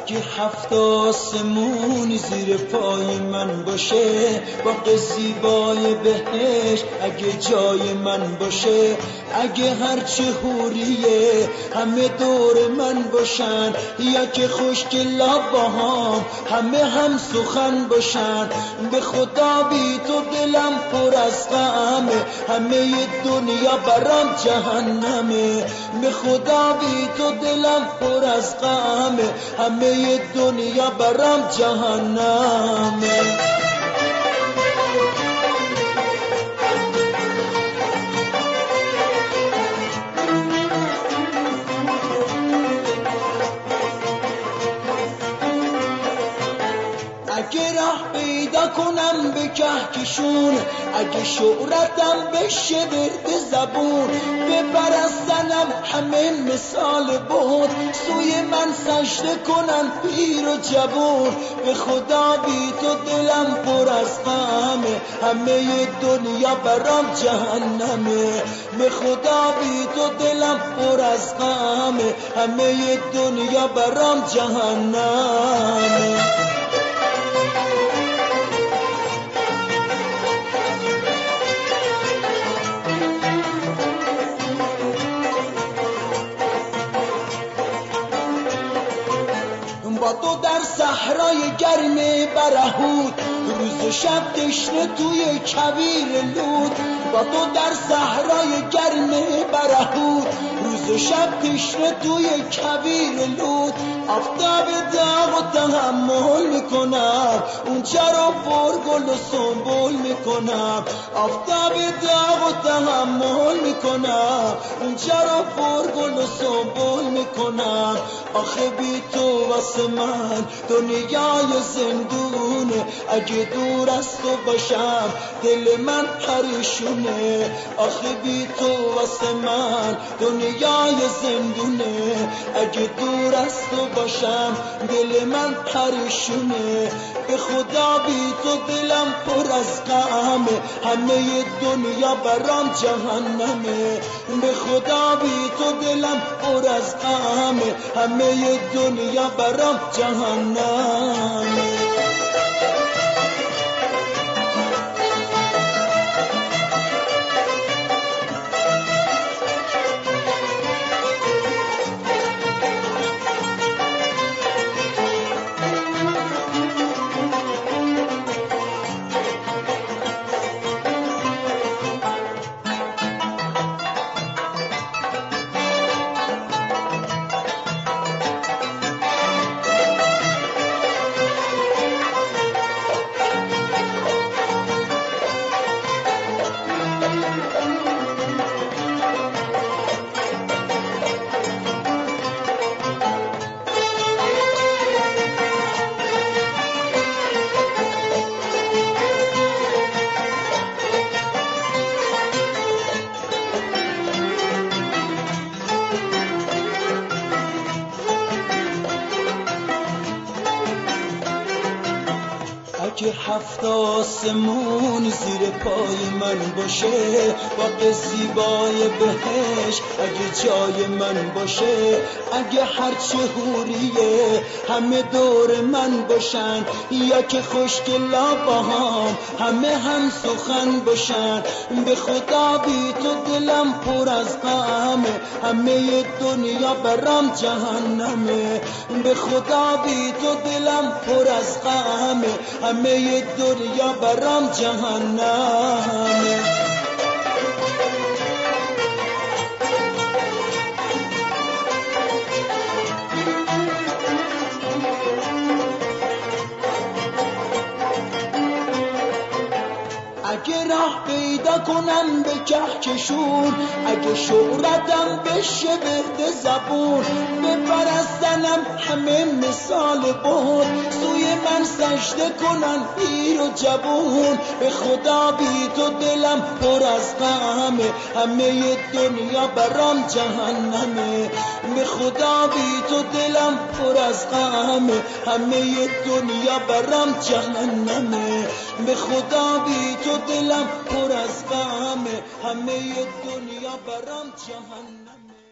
اگه هفت آسمون زیر پای من باشه، باغ زیبای بهشت اگه جای من باشه، اگه هرچه حوریه همه دور من باشن، یا که خوشگلا باهام همه هم سخن باشن، به خدا بی تو دلم پر از غمه، همه دنیا برام جهنمه، به خدا بی تو دلم پر از غمه، همه دنیا برام جهنمه. اگه راه پیدا کنم به کهکشون، اگه شهرتم بشه ورد زبون، بپرستنم همه مثال بود، سوی من سجده کنن پیر و جوون، به خدا بی تو دلم پر از غمه، همه دنیا برام جهنمه، به خدا بی تو دلم پر از غمه، همه دنیا برام جهنمه. با تو در صحرای گرم برهوت، روز و شب تشنه توی کویر لود، با تو در صحرای گرم برهوت، روز و شب تشنه توی کویر لود، آفتاب داغ و تحمل میکنم، اونجا رو پر گل و سنبول میکنم، آفتاب داغ و تحمل میکنم، اونجا رو پر گل و سنبول میکنم، آخه بی تو واسه من دنیای زندونه، اگه دور از تو باشم دل من پریشونه، آخه بی تو واسه من دنیای زندونه، اگه دور از تو باشم دل من پریشونه، به خدا بی تو دلم پر از غمه، همه دنیا برام جهنمه، به خدا بی تو دلم پر از غمه، همه دنیا برام جهنمه. اگه هفت آسمون زیر پای من باشه، باغ زیبای بهشت اگه جای من باشه، اگه هرچه حوریه همه دور من باشن، یا که خوشگلا باهام همه هم سخن باشن، به خدا بی تو دلم پر از غمه، همه دنیا برام جهنمه، به خدا بی تو دلم پر از غمه، همه دنیا برام جهنمه. اگه راه پیدا کنم به کهکشون، اگه شهرتم بشه ورد زبون، بپرستنم همه مثال بود، سوی من سجده کنن پیر و جوون، به خدا بی تو دلم پر از غمه، همه دنیا برام جهنمه، به خدا بی تو دلم پر از غمه، همه دنیا برام جهنمه، به خدا بی تو دلم پر از غمه، همه دنیا برام جهنمه.